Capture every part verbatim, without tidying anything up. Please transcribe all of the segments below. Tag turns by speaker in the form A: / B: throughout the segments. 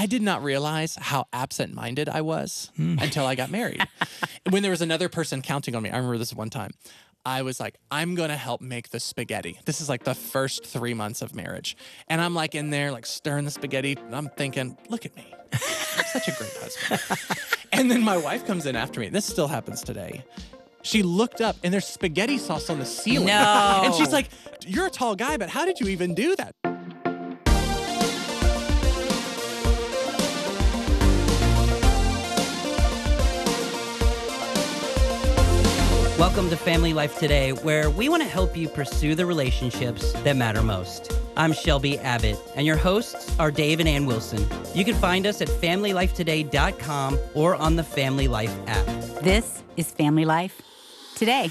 A: I did not realize how absent-minded I was mm. until I got married. When there was another person counting on me, I remember this one time. I was like, I'm going to help make the spaghetti. This is like the first three months of marriage. And I'm like in there, like stirring the spaghetti. And I'm thinking, look at me. I'm such a great husband. And then my wife comes in after me. This still happens today. She looked up and there's spaghetti sauce on the ceiling.
B: No.
A: And she's like, you're a tall guy, but how did you even do that?
B: Welcome to Family Life Today, where we want to help you pursue the relationships that matter most. I'm Shelby Abbott, and your hosts are Dave and Ann Wilson. You can find us at family life today dot com or on the Family Life app.
C: This is Family Life Today.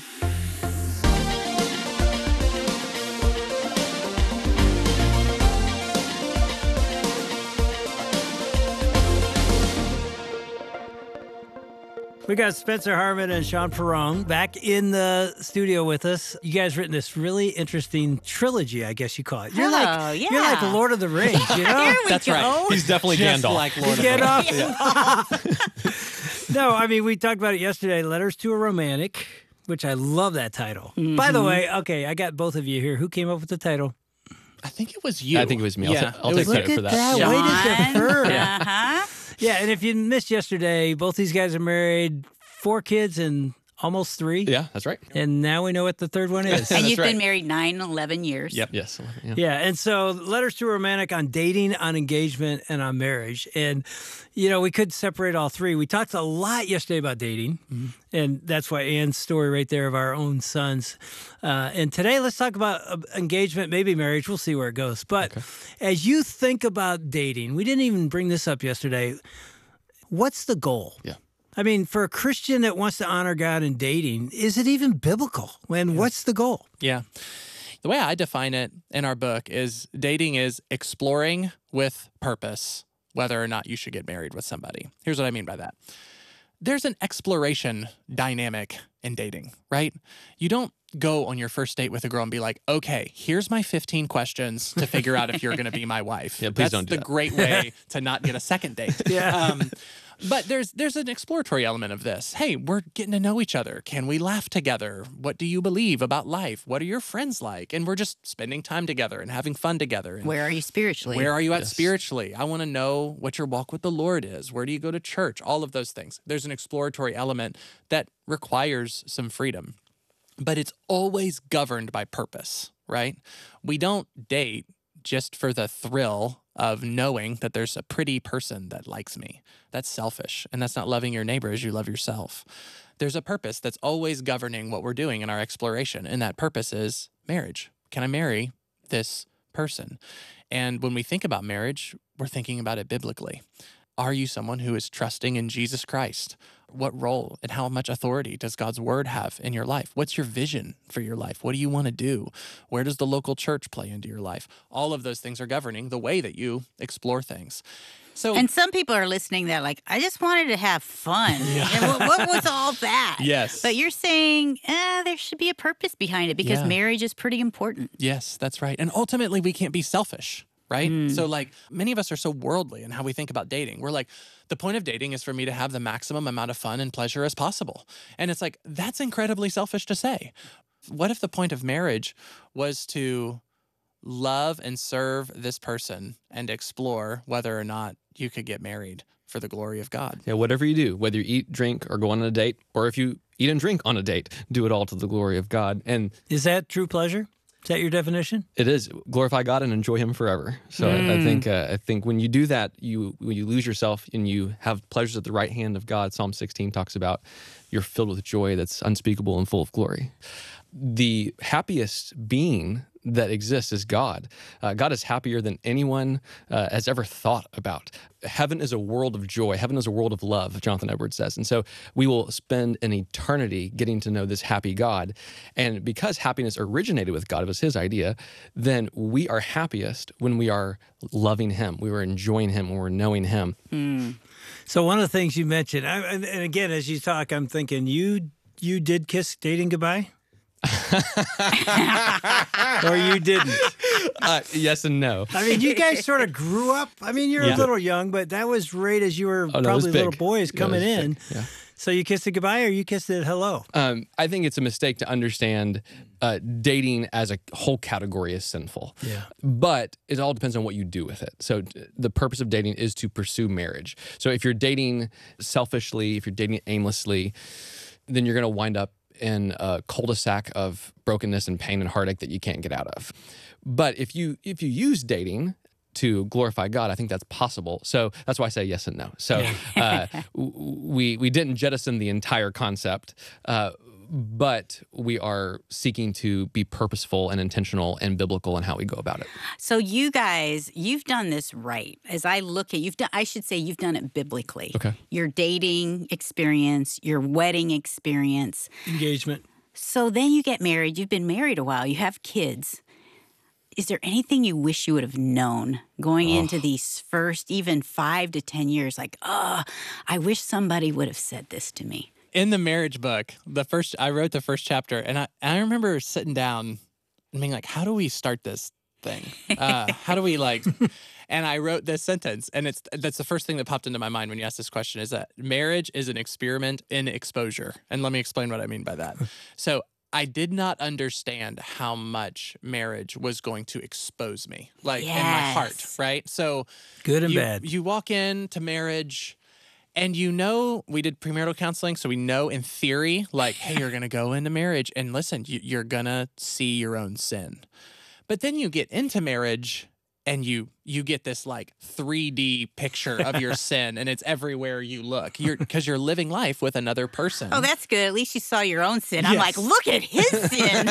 D: We got Spencer Harmon and Sean Perrone back in the studio with us. You guys written this really interesting trilogy, I guess you call it. You're
C: oh,
D: like
C: yeah.
D: you're like Lord of the Rings, you know?
C: Here we
A: That's
C: go.
A: right.
E: He's definitely
A: Just
E: Gandalf.
A: like Lord of
D: Gandalf.
A: Rings.
D: No, I mean, we talked about it yesterday, Letters to a Romantic, which I love that title.
C: Mm-hmm.
D: By the way, okay, I got both of you here. Who came up with the title?
A: I think it was you.
E: I think it was me. I'll,
A: Yeah,
E: ta- I'll
A: it
E: take
A: was-
E: credit
D: Look
E: for
D: at
E: that.
D: that. Way to defer.
C: Uh-huh.
D: Yeah, and if you missed yesterday, both these guys are married, four kids and almost three.
E: Yeah, that's right.
D: And now we know what the third one is.
C: And
E: That's
C: you've
E: right.
C: been married nine, eleven years.
A: Yep.
E: Yes. Yeah.
D: Yeah, and so Letters to a Romantic on dating, on engagement, and on marriage. And, you know, we could separate all three. We talked a lot yesterday about dating, mm-hmm. and that's why Ann's story right there of our own sons. Uh, and today, let's talk about uh, engagement, maybe marriage. We'll see where it goes. But
E: Okay.
D: as you think about dating, we didn't even bring this up yesterday. What's the goal?
E: Yeah.
D: I mean, for a Christian that wants to honor God in dating, is it even biblical? And what's the goal?
A: Yeah. The way I define it in our book is dating is exploring with purpose whether or not you should get married with somebody. Here's what I mean by that. There's an exploration dynamic in dating, right? You don't go on your first date with a girl and be like, okay, here's my fifteen questions to figure out if you're going to be my wife.
E: Yeah, please
A: That's
E: don't do
A: the
E: that.
A: great way to not get a second date.
D: Yeah.
A: Um, but there's there's an exploratory element of this. Hey, we're getting to know each other. Can we laugh together? What do you believe about life? What are your friends like? And we're just spending time together and having fun together. And
C: Where are you spiritually?
A: where are you at
E: Yes.
A: spiritually? I want to know what your walk with the Lord is. Where do you go to church? All of those things. There's an exploratory element that requires some freedom, but it's always governed by purpose, right? We don't date just for the thrill of knowing that there's a pretty person that likes me. That's selfish, and that's not loving your neighbor as you love yourself. There's a purpose that's always governing what we're doing in our exploration, and that purpose is marriage. Can I marry this person? And when we think about marriage, we're thinking about it biblically. Are you someone who is trusting in Jesus Christ? What role and how much authority does God's word have in your life? What's your vision for your life? What do you want to do? Where does the local church play into your life? All of those things are governing the way that you explore things. So,
C: And some people are listening that like, I just wanted to have fun. And what, what was all that?
A: Yes.
C: But you're saying eh, there should be a purpose behind it because
A: Yeah.
C: marriage is pretty important.
A: yes, that's right. And ultimately, we can't be selfish, right? So like many of us are so worldly in how we think about dating. We're like, the point of dating is for me to have the maximum amount of fun and pleasure as possible. And it's like, that's incredibly selfish to say. What if the point of marriage was to love and serve this person and explore whether or not you could get married for the glory of God?
E: Yeah, whatever you do, whether you eat, drink, or go on a date, or if you eat and drink on a date, do it all to the glory of God. And
D: Is that true pleasure? Is that your definition?
E: it is glorify God and enjoy Him forever. So I, I think uh, I think when you do that, you when you lose yourself and you have pleasures at the right hand of God. Psalm sixteen talks about you're filled with joy that's unspeakable and full of glory. The happiest being that exists is God. Uh, God is happier than anyone uh, has ever thought about. Heaven is a world of joy. Heaven is a world of love, Jonathan Edwards says. And so we will spend an eternity getting to know this happy God. And because happiness originated with God, it was His idea, then we are happiest when we are loving Him, we are enjoying Him, when we're knowing Him.
D: So one of the things you mentioned, I, and and again, as you talk, I'm thinking, you you did kiss dating goodbye? Or you didn't?
E: uh, yes and no.
D: I mean, you guys sort of grew up. I mean, you're
E: Yeah.
D: a little young, but that was right as you were
E: Oh, no, it was
D: probably little
E: big.
D: boys
E: Yeah, it
D: coming
E: was
D: in.
E: big. Yeah.
D: So you kissed it goodbye or you kissed it hello?
E: Um, I think it's a mistake to understand uh, dating as a whole category is sinful.
D: Yeah.
E: But it all depends on what you do with it. So t- the purpose of dating is to pursue marriage. So if you're dating selfishly, if you're dating aimlessly, then you're going to wind up in a cul-de-sac of brokenness and pain and heartache that you can't get out of. But if you if you use dating to glorify God, I think that's possible. So that's why I say yes and no. So uh, w- we we didn't jettison the entire concept, uh, but we are seeking to be purposeful and intentional and biblical in how we go about it.
C: So you guys, you've done this right. As I look at you've done, I should say you've done it biblically.
E: Okay.
C: Your dating experience, your wedding experience.
D: Engagement.
C: So then you get married. You've been married a while. You have kids. Is there anything you wish you would have known going
E: Oh.
C: into these first even five to ten years? Like, oh, I wish somebody would have said this to me.
A: In the marriage book, the first I wrote the first chapter, and I, I remember sitting down and being like, "How do we start this thing? Uh, how do we like?" And I wrote this sentence, and it's that's the first thing that popped into my mind when you asked this question: is that marriage is an experiment in exposure. And let me explain what I mean by that. So I did not understand how much marriage was going to expose me, like in my heart,
C: Yes.
A: right? So
D: Good and
A: you,
D: bad.
A: you walk into marriage. And you know, we did premarital counseling, so we know in theory, like, hey, you're going to go into marriage and listen, you, you're going to see your own sin. But then you get into marriage and you you get this like three D picture of your sin and it's everywhere you look. You're because you're living life with another person.
C: Oh, that's good. At least you saw your own sin. I'm
A: Yes.
C: like, look at his sin.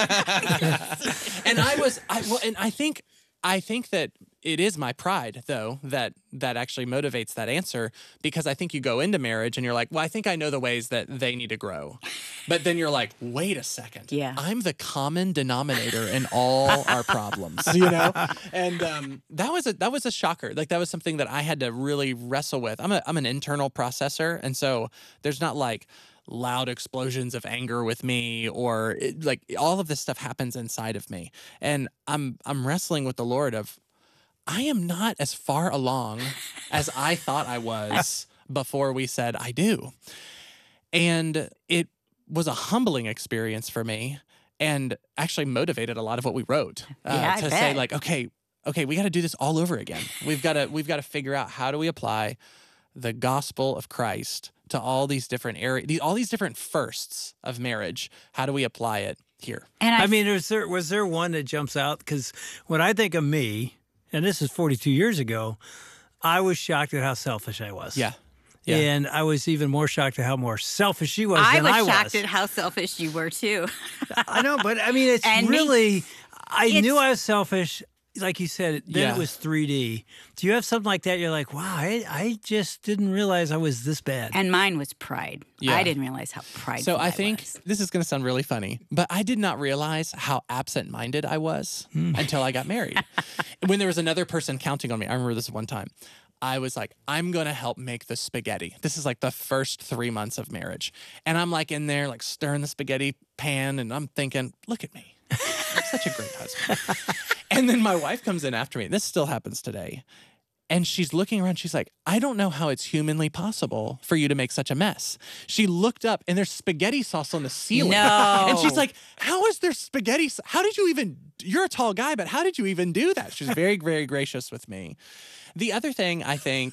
A: And I was I well, and I think I think that it is my pride though that that actually motivates that answer, because I think you go into marriage and you're like, well, I think I know the ways that they need to grow. But then you're like, wait a second.
C: Yeah.
A: I'm the common denominator in all our problems, you know? And um, that was a that was a shocker. Like that was something that I had to really wrestle with. I'm a I'm an internal processor, and so there's not like loud explosions of anger with me, or it, like all of this stuff happens inside of me, and I'm I'm wrestling with the Lord of I am not as far along as I thought I was before we said I do, and it was a humbling experience for me, and actually motivated a lot of what we wrote uh,
C: Yeah, I
A: to say
C: bet.
A: like, okay, okay, we got to do this all over again. We've got to we've got to figure out how do we apply the gospel of Christ to all these different areas, all these different firsts of marriage. How do we apply it here?
C: And I,
D: I mean, was there was there one that jumps out? Because when I think of me, and this is forty-two years ago, I was shocked at how selfish I was.
A: Yeah. Yeah.
D: And I was even more shocked at how more selfish she was
C: I
D: than
C: was
D: I
C: shocked
D: was.
C: at how selfish you were too.
D: I know, but I mean, it's
C: And me-
D: really. I
C: It's-
D: knew I was selfish. Like you said, then
A: Yeah.
D: it was three D. Do you have something like that? You're like, wow, I, I just didn't realize I was this bad.
C: And mine was pride.
A: Yeah.
C: I didn't realize how prideful
A: So I think
C: was.
A: this is going to sound really funny, but I did not realize how absent-minded I was until I got married. When there was another person counting on me, I remember this one time. I was like, I'm going to help make the spaghetti. This is like the first three months of marriage. And I'm like in there, like stirring the spaghetti pan, and I'm thinking, look at me. I'm such a great husband. And then my wife comes in after me. This still happens today. And she's looking around. She's like, I don't know how it's humanly possible for you to make such a mess. She looked up and there's spaghetti sauce on the ceiling.
C: No.
A: And she's like, how is there spaghetti? sa- How did you even, you're a tall guy, but how did you even do that? She's very, very gracious with me. The other thing I think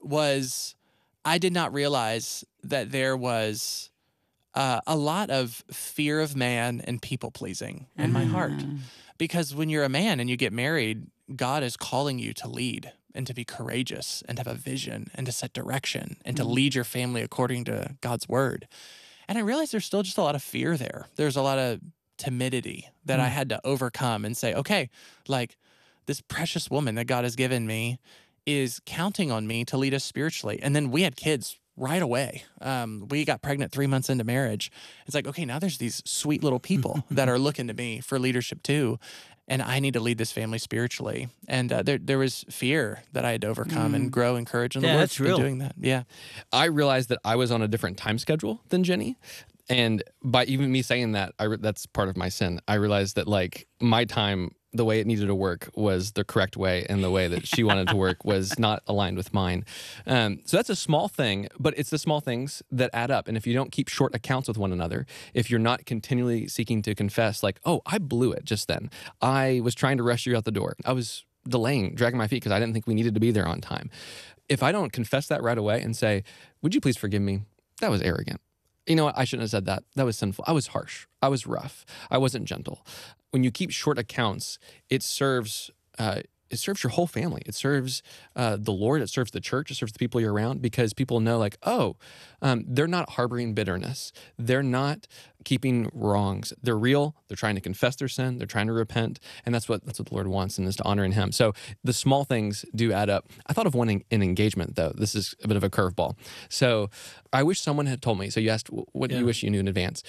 A: was I did not realize that there was uh, a lot of fear of man and people pleasing in my heart. Because when you're a man and you get married, God is calling you to lead and to be courageous and to have a vision and to set direction and to lead your family according to God's word. And I realized there's still just a lot of fear there. There's a lot of timidity that I had to overcome and say, okay, like this precious woman that God has given me is counting on me to lead us spiritually. And then we had kids right away. Um, we got pregnant three months into marriage. It's like, okay, now there's these sweet little people that are looking to me for leadership too. And I need to lead this family spiritually. And uh, there there was fear that I had to overcome and grow and courage. And
D: Yeah,
A: the Lord's
D: that's
A: been
D: real.
A: doing that. Yeah.
E: I realized that I was on a different time schedule than Jenny. And by even me saying that, I re- that's part of my sin. I realized that like my time the way it needed to work was the correct way, and the way that she wanted to work was not aligned with mine. Um, so that's a small thing, but it's the small things that add up. And if you don't keep short accounts with one another, if you're not continually seeking to confess, like, oh, I blew it just then. I was trying to rush you out the door. I was delaying, dragging my feet because I didn't think we needed to be there on time. If I don't confess that right away and say, would you please forgive me? That was arrogant. You know what? I shouldn't have said that. That was sinful. I was harsh. I was rough. I wasn't gentle. When you keep short accounts, it serves uh, it serves your whole family. It serves uh, the Lord. It serves the church. It serves the people you're around, because people know, like, oh, um, they're not harboring bitterness. They're not keeping wrongs. They're real. They're trying to confess their sin. They're trying to repent, and that's what that's what the Lord wants, and is to honor in Him. So the small things do add up. I thought of one in, in engagement, though. This is a bit of a curveball. So I wish someone had told me. So you asked, what do
D: Yeah.
E: you wish you knew in advance?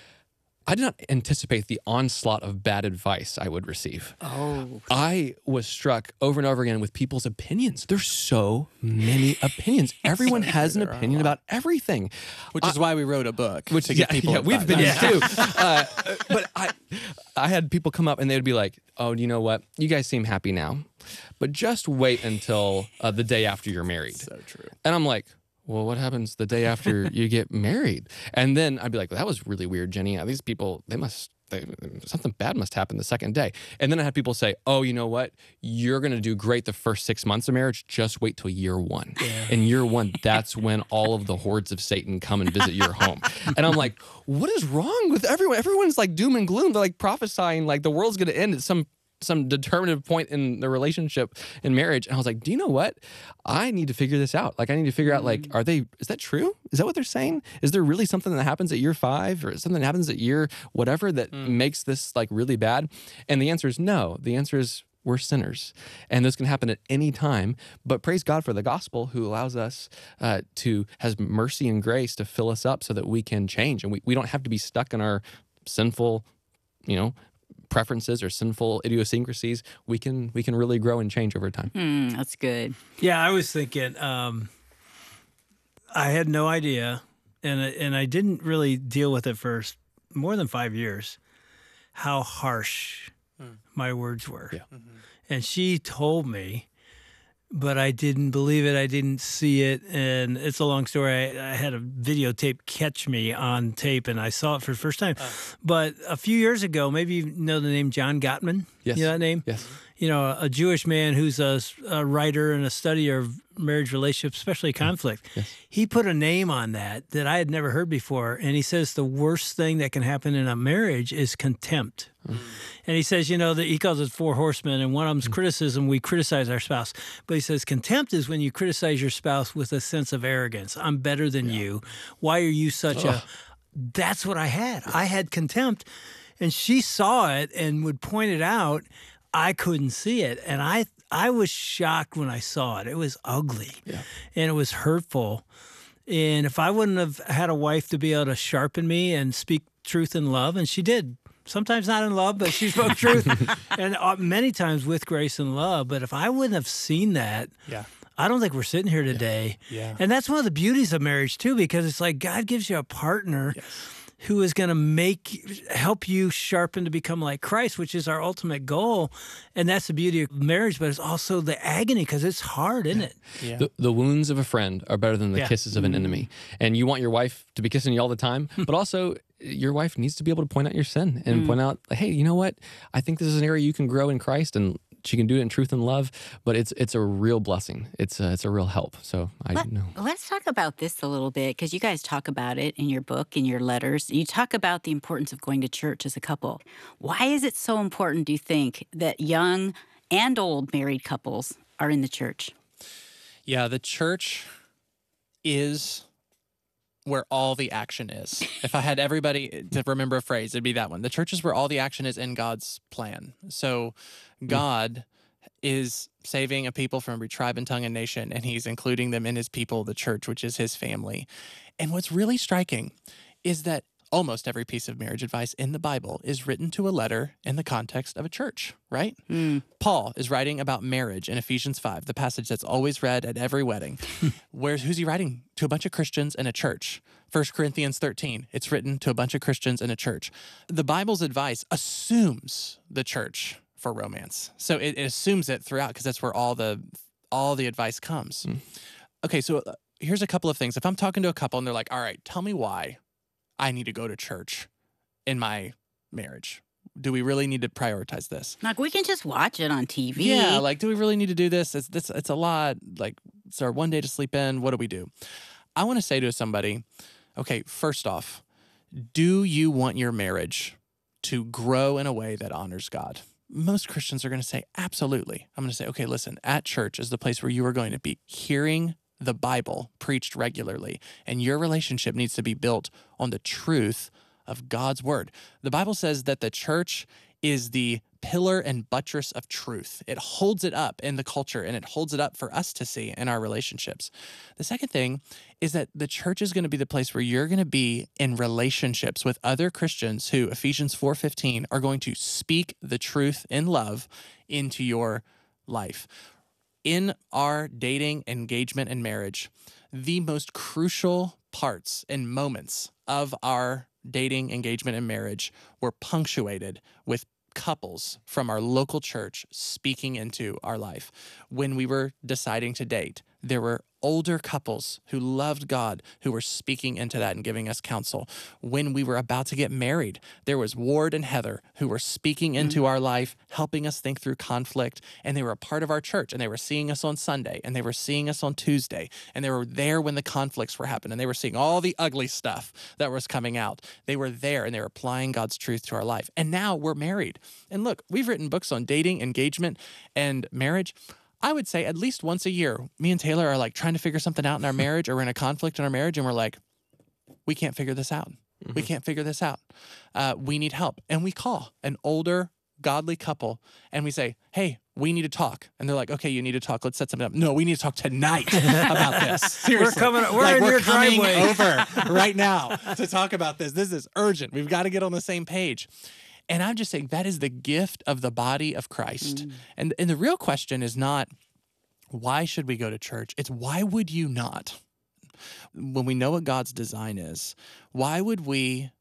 E: I did not anticipate the onslaught of bad advice I would receive.
C: Oh,
E: I was struck over and over again with people's opinions. There's so many opinions. Everyone has an
A: there are a
E: opinion
A: lot.
E: about everything.
A: Which is why we wrote a book.
E: Which
A: to
E: yeah,
A: give people
E: yeah, we've
A: advice.
E: been used too. Uh, but I, I had people come up and they would be like, "Oh, you know what? You guys seem happy now, but just wait until uh, the day after you're married."
A: So true.
E: And I'm like, well, what happens the day after you get married? And then I'd be like, well, that was really weird, Jenny. Uh, These people, they must, they, something bad must happen the second day. And then I had people say, oh, you know what? You're going to do great the first six months of marriage. Just wait till year one. Yeah. In year one, that's when all of the hordes of Satan come and visit your home. And I'm like, what is wrong with everyone? Everyone's like doom and gloom. They're like prophesying like the world's going to end at some some determinative point in the relationship in marriage. And I was like, do you know what? I need to figure this out. Like, I need to figure out, like, are they, is that true? Is that what they're saying? Is there really something that happens at year five, or something that happens at year whatever that mm. makes this like really bad? And the answer is no. The answer is we're sinners, and this can happen at any time. But praise God for the gospel, who allows us uh, to, has mercy and grace to fill us up so that we can change. And we, we don't have to be stuck in our sinful, you know, preferences or sinful idiosyncrasies. We can we can really grow and change over time.
C: mm, that's good.
D: Yeah, I was thinking, um, I had no idea, and and I didn't really deal with it for more than five years, how harsh mm. my words were.
E: Yeah.
D: Mm-hmm. And she told me, but I didn't believe it. I didn't see it. And it's a long story. I, I had a videotape catch me on tape, and I saw it for the first time. Uh. But a few years ago, maybe you know the name John Gottman?
E: Yes.
D: You know that name?
E: Yes.
D: You know, a Jewish man who's a, a writer and a studier of marriage relationships, especially conflict.
E: Yes.
D: He put a name on that that I had never heard before. And he says the worst thing that can happen in a marriage is contempt. Mm. And he says, you know, that he calls it four horsemen, and one of them's mm. criticism. We criticize our spouse. But he says contempt is when you criticize your spouse with a sense of arrogance. I'm better than yeah. you. Why are you such oh. a... That's what I had. I had contempt. And she saw it and would point it out. I couldn't see it. And I I was shocked when I saw it. It was ugly.
E: Yeah.
D: And it was hurtful. And if I wouldn't have had a wife to be able to sharpen me and speak truth in love, and she did, sometimes not in love, but she spoke truth, and many times with grace and love. But if I wouldn't have seen that,
A: yeah.
D: I don't think we're sitting here today.
A: Yeah. Yeah.
D: And that's one of the beauties of marriage, too, because it's like God gives you a partner
A: yes.
D: who is going to make, help you sharpen to become like Christ, which is our ultimate goal. And that's the beauty of marriage, but it's also the agony, because it's hard, isn't
A: yeah.
D: it?
A: Yeah.
E: The, the wounds of a friend are better than the
D: Yeah.
E: kisses of an enemy. And you want your wife to be kissing you all the time, but also your wife needs to be able to point out your sin and mm. point out, hey, you know what? I think this is an area you can grow in Christ, and she can do it in truth and love, but it's it's a real blessing. It's a, it's a real help. So I
C: Let,
E: know.
C: Let's talk about this a little bit, because you guys talk about it in your book, in your letters. You talk about the importance of going to church as a couple. Why is it so important, do you think, that young and old married couples are in the church?
A: Yeah, the church is where all the action is. If I had everybody to remember a phrase, it'd be that one. The church is where all the action is in God's plan. So God is saving a people from every tribe and tongue and nation, and he's including them in his people, the church, which is his family. And what's really striking is that almost every piece of marriage advice in the Bible is written to a letter in the context of a church, right? Mm. Paul is writing about marriage in Ephesians five, the passage that's always read at every wedding. Where's who's he writing? To a bunch of Christians in a church. First Corinthians thirteen, it's written to a bunch of Christians in a church. The Bible's advice assumes the church for romance. So it, it assumes it throughout because that's where all the all the advice comes. Mm. Okay, so uh, here's a couple of things. If I'm talking to a couple and they're like, all right, tell me why I need to go to church in my marriage. Do we really need to prioritize this?
C: Like, we can just watch it on T V.
A: Yeah, like, do we really need to do this? It's, this, it's a lot. Like, it's our one day to sleep in. What do we do? I want to say to somebody, okay, first off, do you want your marriage to grow in a way that honors God? Most Christians are going to say, absolutely. I'm going to say, okay, listen, at church is the place where you are going to be hearing the Bible preached regularly, and your relationship needs to be built on the truth of God's word. The Bible says that the church is the pillar and buttress of truth. It holds it up in the culture, and it holds it up for us to see in our relationships. The second thing is that the church is going to be the place where you're going to be in relationships with other Christians who, Ephesians four fifteen, are going to speak the truth in love into your life. In our dating, engagement, and marriage, the most crucial parts and moments of our dating, engagement, and marriage were punctuated with couples from our local church speaking into our life. When we were deciding to date, there were older couples who loved God who were speaking into that and giving us counsel. When we were about to get married, there was Ward and Heather who were speaking into mm-hmm. our life, helping us think through conflict, and they were a part of our church, and they were seeing us on Sunday, and they were seeing us on Tuesday, and they were there when the conflicts were happening, and they were seeing all the ugly stuff that was coming out. They were there, and they were applying God's truth to our life. And now we're married. And look, we've written books on dating, engagement, and marriage. I would say at least once a year, me and Taylor are like trying to figure something out in our marriage, or we're in a conflict in our marriage, and we're like, we can't figure this out. Mm-hmm. We can't figure this out. Uh, we need help. And we call an older, godly couple, and we say, hey, we need to talk. And they're like, okay, you need to talk. Let's set something up. No, we need to talk tonight about this. Seriously.
D: We're coming, we're
A: like,
D: in
A: we're
D: your
A: coming
D: driveway.
A: over right now to talk about this. This is urgent. We've got to get on the same page. And I'm just saying that is the gift of the body of Christ. Mm. And, and the real question is not, why should we go to church? It's why would you not? When we know what God's design is, why would we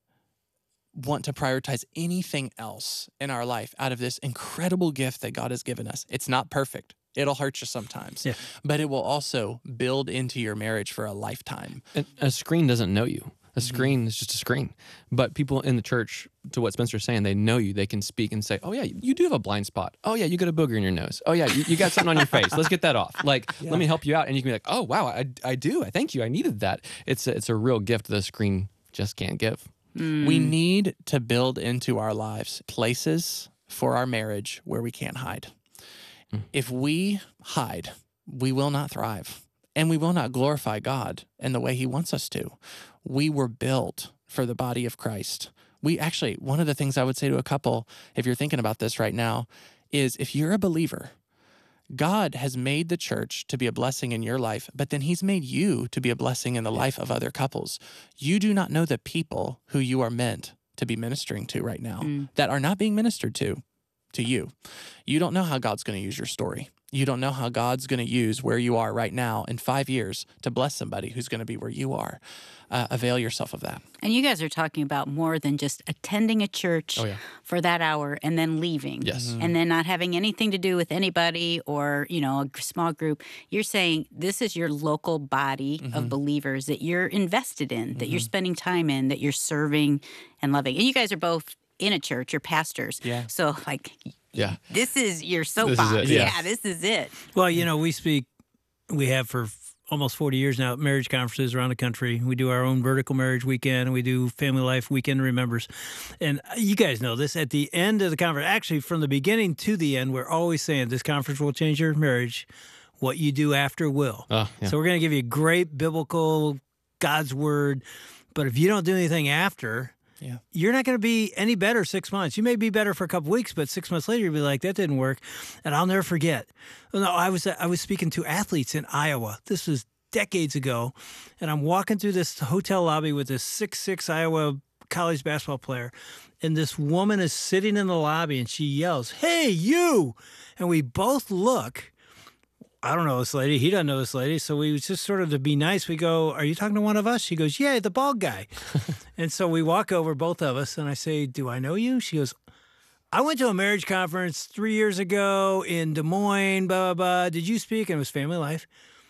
A: want to prioritize anything else in our life out of this incredible gift that God has given us? It's not perfect. It'll hurt you sometimes, yeah. but it will also build into your marriage for a lifetime.
E: And a screen doesn't know you. A screen is just a screen. But people in the church, to what Spencer's saying, they know you. They can speak and say, oh, yeah, you do have a blind spot. Oh, yeah, you got a booger in your nose. Oh, yeah, you, you got something on your face. Let's get that off. Like, yeah. let me help you out. And you can be like, oh, wow, I, I do. I thank you. I needed that. It's a, it's a real gift the screen just can't give.
A: Mm. We need to build into our lives places for our marriage where we can't hide. Mm. If we hide, we will not thrive. And we will not glorify God in the way he wants us to. We were built for the body of Christ. We actually, one of the things I would say to a couple, if you're thinking about this right now, is if you're a believer, God has made the church to be a blessing in your life, but then he's made you to be a blessing in the life of other couples. You do not know the people who you are meant to be ministering to right now mm. that are not being ministered to, to you. You don't know how God's going to use your story. You don't know how God's going to use where you are right now in five years to bless somebody who's going to be where you are. Uh, avail yourself of that.
C: And you guys are talking about more than just attending a church
E: oh, yeah.
C: for that hour and then leaving.
E: Yes. Mm-hmm.
C: And then not having anything to do with anybody or, you know, a small group. You're saying this is your local body mm-hmm. of believers that you're invested in, that mm-hmm. you're spending time in, that you're serving and loving. And you guys are both in a church, you're pastors.
A: Yeah.
C: So, like,
E: yeah.
C: this is your soapbox.
E: Yeah.
C: yeah, this is it.
D: Well, you know, we speak, we have for almost forty years now at marriage conferences around the country. We do our own vertical marriage weekend. We do family life weekend remembers. And you guys know this. At the end of the conference, actually from the beginning to the end, we're always saying this conference will change your marriage. What you do after will.
E: Oh, yeah.
D: So we're going to give you great biblical, God's word. But if you don't do anything after, yeah. you're not going to be any better six months. You may be better for a couple weeks, but six months later, you'll be like, that didn't work. And I'll never forget. No, I was I was speaking to athletes in Iowa. This was decades ago. And I'm walking through this hotel lobby with this six foot six Iowa college basketball player. And this woman is sitting in the lobby and she yells, hey, you. And we both look. I don't know this lady. He doesn't know this lady. So we just sort of, to be nice, we go, are you talking to one of us? She goes, yeah, the bald guy. And so we walk over, both of us, and I say, do I know you? She goes, I went to a marriage conference three years ago in Des Moines, blah, blah, blah. Did you speak? And it was Family Life.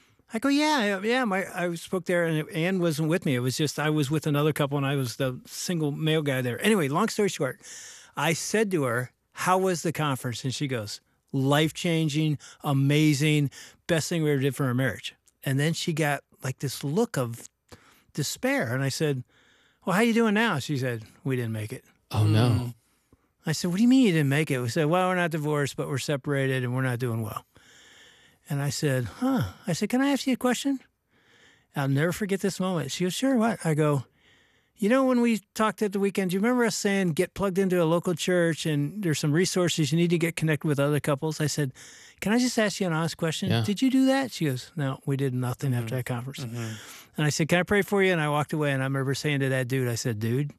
D: I go, yeah, yeah. My I spoke there, and Ann wasn't with me. It was just I was with another couple, and I was the single male guy there. Anyway, long story short, I said to her, how was the conference? And she goes, life-changing, amazing, best thing we ever did for our marriage. And then she got like this look of despair. And I said, well, how you doing now? She said, we didn't make it.
E: Oh, no.
D: I said, what do you mean you didn't make it? We said, well, we're not divorced, but we're separated, and we're not doing well. And I said, huh. I said, can I ask you a question? I'll never forget this moment. She goes, sure, what? I go, you know, when we talked at the weekend, do you remember us saying get plugged into a local church and there's some resources, you need to get connected with other couples? I said, can I just ask you an honest question?
E: Yeah.
D: Did you do that? She goes, no, we did nothing mm-hmm. after that conference. Mm-hmm. And I said, can I pray for you? And I walked away, and I remember saying to that dude, I said, dude,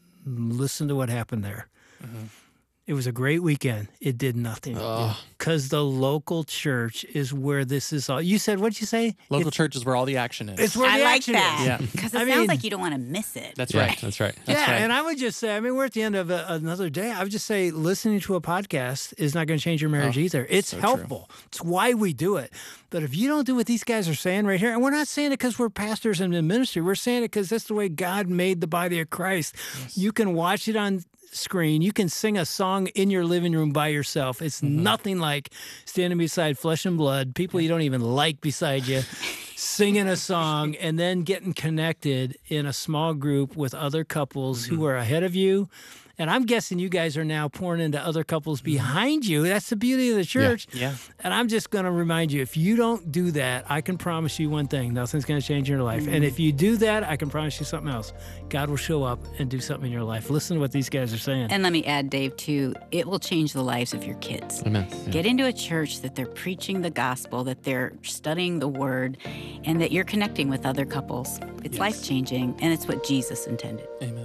D: listen to what happened there. Mm-hmm. It was a great weekend. It did nothing. Because the local church is where this is all. You said, what'd you say?
A: Local
D: it's,
A: church is where all the action is.
D: It's where
C: I
D: the
C: like
D: action
C: that.
D: is.
A: Yeah.
C: Because it
D: I
C: sounds
D: mean,
C: like you don't want to miss it.
A: That's
E: Yeah,
A: right.
E: that's right.
A: That's
D: yeah,
A: right.
D: and I would just say, I mean, we're at the end of a, another day. I would just say listening to a podcast is not going to change your marriage
A: Oh,
D: either. It's
A: so
D: helpful. True. It's why we do it. But if you don't do what these guys are saying right here, and we're not saying it because we're pastors and in ministry, we're saying it because that's the way God made the body of Christ. Yes. You can watch it on screen. You can sing a song in your living room by yourself. It's mm-hmm. nothing like standing beside flesh and blood, people you don't even like beside you, singing a song, and then getting connected in a small group with other couples mm-hmm. who are ahead of you. And I'm guessing you guys are now pouring into other couples behind you. That's the beauty of the church.
A: Yeah. yeah.
D: And I'm just going to remind you, if you don't do that, I can promise you one thing. Nothing's going to change in your life. Mm-hmm. And if you do that, I can promise you something else. God will show up and do something in your life. Listen to what these guys are saying.
C: And let me add, Dave, too, it will change the lives of your kids.
E: Amen. Yeah.
C: Get into a church that they're preaching the gospel, that they're studying the word, and that you're connecting with other couples. It's yes. life-changing, and it's what Jesus intended.
A: Amen.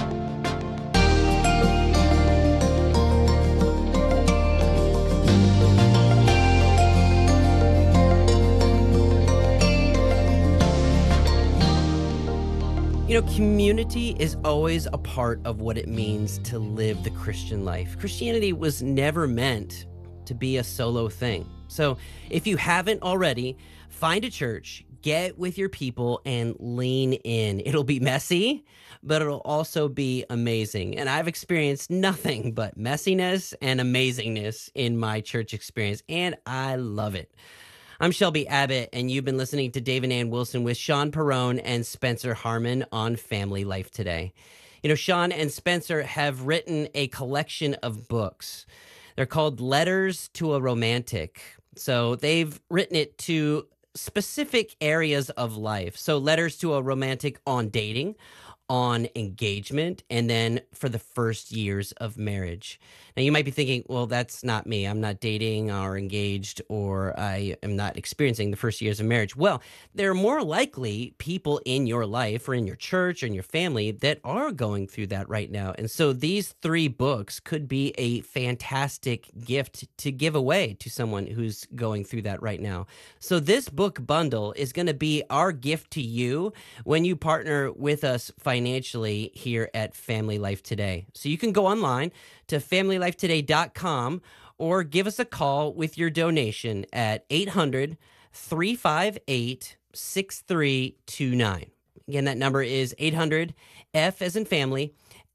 B: You know, community is always a part of what it means to live the Christian life. Christianity was never meant to be a solo thing. So if you haven't already, find a church, get with your people, and lean in. It'll be messy, but it'll also be amazing. And I've experienced nothing but messiness and amazingness in my church experience, and I love it. I'm Shelby Abbott, and you've been listening to Dave and Ann Wilson with Sean Perrone and Spencer Harmon on Family Life Today. You know, Sean and Spencer have written a collection of books. They're called Letters to a Romantic. So they've written it to specific areas of life. So letters to a romantic on dating, on engagement, and then for the first years of marriage. Now, you might be thinking, well, that's not me. I'm not dating or engaged, or I am not experiencing the first years of marriage. Well, there are more likely people in your life or in your church or in your family that are going through that right now. And so these three books could be a fantastic gift to give away to someone who's going through that right now. So this book bundle is going to be our gift to you when you partner with us financially here at Family Life Today. So you can go online to family life today dot com or give us a call with your donation at eight hundred, three five eight, six three two nine. Again, that number is eight hundred, F as in family,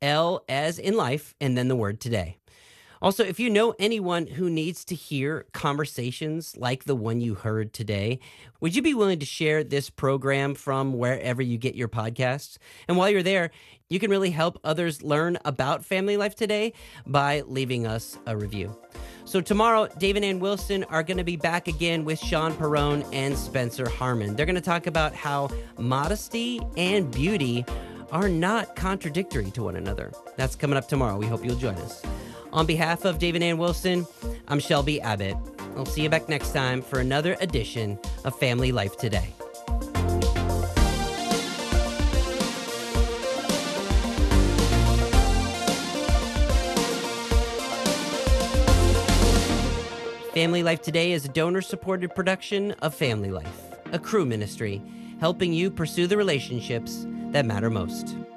B: L as in life, and then the word today. Also, if you know anyone who needs to hear conversations like the one you heard today, would you be willing to share this program from wherever you get your podcasts? And while you're there, you can really help others learn about Family Life Today by leaving us a review. So tomorrow, Dave and Ann Wilson are going to be back again with Sean Perrone and Spencer Harmon. They're going to talk about how modesty and beauty are not contradictory to one another. That's coming up tomorrow. We hope you'll join us. On behalf of Dave and Ann Wilson, I'm Shelby Abbott. I'll see you back next time for another edition of Family Life Today. Family Life Today is a donor-supported production of Family Life, a crew ministry helping you pursue the relationships that matter most.